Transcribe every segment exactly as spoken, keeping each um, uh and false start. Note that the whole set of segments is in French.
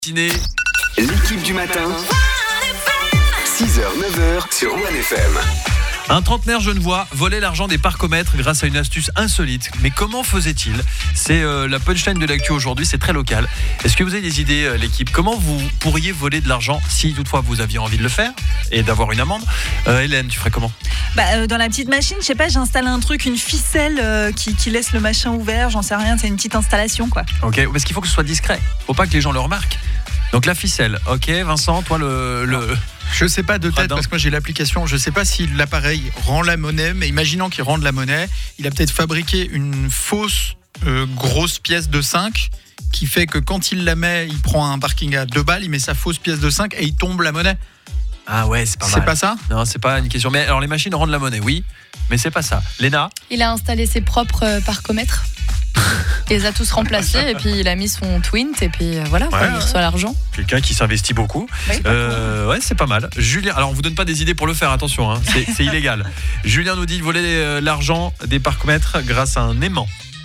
Ciné. L'équipe du matin, six heures neuf heures sur One F M. Un trentenaire genevois volait l'argent des parcomètres grâce à une astuce insolite. Mais comment faisait-il ? C'est euh, la punchline de l'actu aujourd'hui, c'est très local. Est-ce que vous avez des idées, euh, l'équipe ? Comment vous pourriez voler de l'argent si toutefois vous aviez envie de le faire et d'avoir une amende ? euh, Hélène, tu ferais comment ? Bah, euh, dans la petite machine, je sais pas, j'installe un truc, une ficelle euh, qui, qui laisse le machin ouvert, j'en sais rien, c'est une petite installation quoi. Ok, parce qu'il faut que ce soit discret. Faut pas que les gens le remarquent. Donc la ficelle, ok, Vincent, toi le... le... Je sais pas de tête Radin. parce que moi j'ai l'application. Je sais pas si l'appareil rend la monnaie, mais imaginons qu'il rende la monnaie, il a peut-être fabriqué une fausse euh, grosse pièce de cinq qui fait que quand il la met, il prend un parking à deux balles, il met sa fausse pièce de cinq et il tombe la monnaie. Ah ouais, c'est pas mal. C'est pas ça ? Non, c'est pas une question. Mais alors les machines rendent la monnaie, oui, mais c'est pas ça. Léna ? Il a installé ses propres euh, parcomètres. Il les a tous remplacés et puis il a mis son Twint et puis euh, voilà, Ouais, quoi, il ouais. reçoit l'argent. Quelqu'un qui s'investit beaucoup. Oui. Euh, ouais, c'est pas mal. Julien, alors on vous donne pas des idées pour le faire, attention, hein, c'est, c'est illégal. Julien nous dit voler euh, l'argent des parcomètres grâce à un aimant.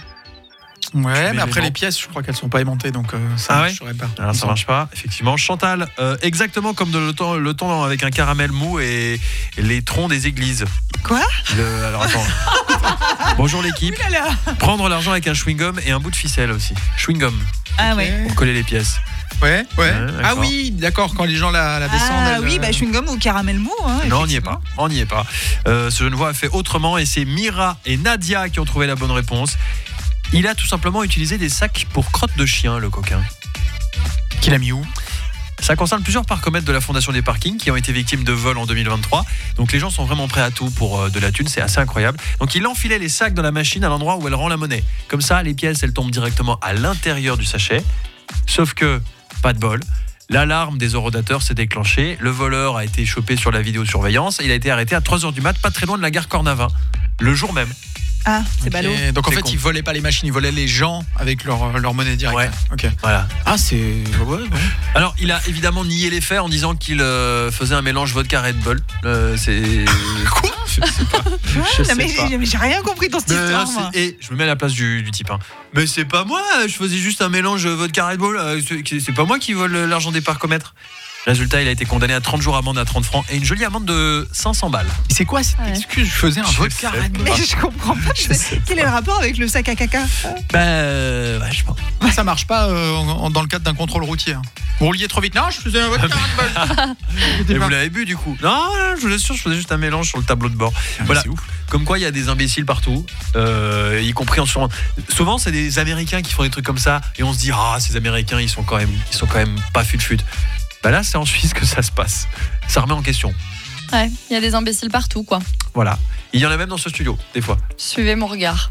Ouais, mets mais après les les pièces, je crois qu'elles sont pas aimantées, donc euh, ça Ah ne ouais saurais pas. Alors ça marche pas, effectivement. Chantal, euh, exactement comme de le temps, le temps avec un caramel mou et les troncs des églises. Quoi ? Le, alors attends. Bonjour l'équipe. Prendre l'argent avec un chewing-gum et un bout de ficelle aussi. Chewing-gum Ah Ok. ouais. pour coller les pièces. Ouais, ouais. Ouais, Ah d'accord. oui, d'accord, quand les gens la, la descendent. Ah elle, oui, euh, bah chewing-gum ou caramel mou. Hein, Non, on n'y est effectivement. pas. On n'y est pas. Euh, ce Genevois a fait autrement et c'est Mira et Nadia qui ont trouvé la bonne réponse. Il a tout simplement utilisé des sacs pour crottes de chien, le coquin. Qu'il a mis où ? Ça concerne plusieurs parcomètres de la Fondation des parkings qui ont été victimes de vols en deux mille vingt-trois. Donc les gens sont vraiment prêts à tout pour euh, de la thune, c'est assez incroyable. Donc il enfilait les sacs dans la machine à l'endroit où elle rend la monnaie. Comme ça, les pièces, elles tombent directement à l'intérieur du sachet. Sauf que, pas de bol, l'alarme des horodateurs s'est déclenchée. Le voleur a été chopé sur la vidéosurveillance et il a été arrêté à trois heures du mat, pas très loin de la gare Cornavin, le jour même. Ah, c'est Ok. ballot. Donc en C'est fait, con. ils volaient pas les machines, ils volaient les gens avec leur, leur monnaie directe. Ouais. Ok. Voilà. Ah, c'est. Ouais, bon. Alors, il a évidemment nié les faits en disant qu'il euh, faisait un mélange vodka Red Bull. Euh, c'est. Quoi ? Je sais pas. Ouais, Je non, sais mais pas. j'ai, mais j'ai rien compris dans cette Mais histoire. non, moi. c'est- et je me mets à la place du, du type. Hein. Mais c'est pas moi, je faisais juste un mélange vodka Red Bull. euh, C'est c'est pas moi qui vole l'argent des parcomètres. Résultat, il a été condamné à trente jours amende à trente francs et une jolie amende de cinq cents balles. Et c'est quoi cette Ouais. excuse ? Je faisais un Je vodka sais Red Bull. Mais je comprends pas. Je sais Quel est le rapport avec le sac à caca ? Bah, euh, ouais, je pense. Ça marche pas euh, en- en- dans le cadre d'un contrôle routier. hein. Vous rouliez trop vite. Non, je faisais un vodka Red Et Bull. vous l'avez bu du coup ? Non, non, je vous assure, je faisais juste un mélange sur le tableau de bord. Voilà. C'est ouf. Comme quoi, il y a des imbéciles partout, euh, y compris en souvent. Souvent, c'est des Américains qui font des trucs comme ça, et on se dit ah, ces Américains, ils sont quand même, ils sont quand même pas fut-fut. Bah là, c'est en Suisse que ça se passe. Ça remet en question. Ouais, il y a des imbéciles partout, quoi. Voilà. Il y en a même dans ce studio, des fois. Suivez mon regard.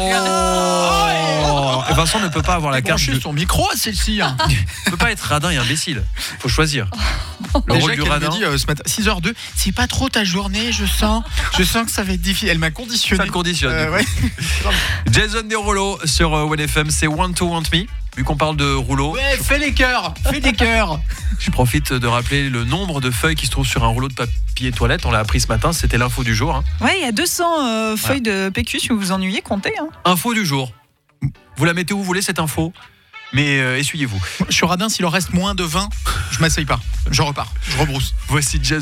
Oh Et Vincent ne peut pas avoir la carte. Branchez De... son micro à celle-ci. Hein. ne peut pas être radin et imbécile. Faut choisir. Le Déjà rôle du qu'elle radin. me dit euh, ce matin, six heures deux, c'est pas trop ta journée, je sens. Je sens que ça va être difficile. Elle m'a conditionné. Ça le conditionne. Euh, ouais. Jason Derulo sur euh, One F M, c'est Want to Want Me. Vu qu'on parle de rouleau, Ouais, fais les cœurs, fais des cœurs. je profite de rappeler le nombre de feuilles qui se trouvent sur un rouleau de papier toilette. On l'a appris ce matin, c'était l'info du jour. Hein. Ouais, il y a deux cents euh, feuilles de P Q si vous vous ennuyez, comptez. Hein. Info du jour. Vous la mettez où vous voulez cette info, mais euh, essuyez-vous. Je suis radin, s'il en reste moins de vingt, je m'asseye pas. Je repars, je rebrousse. Voici Jason.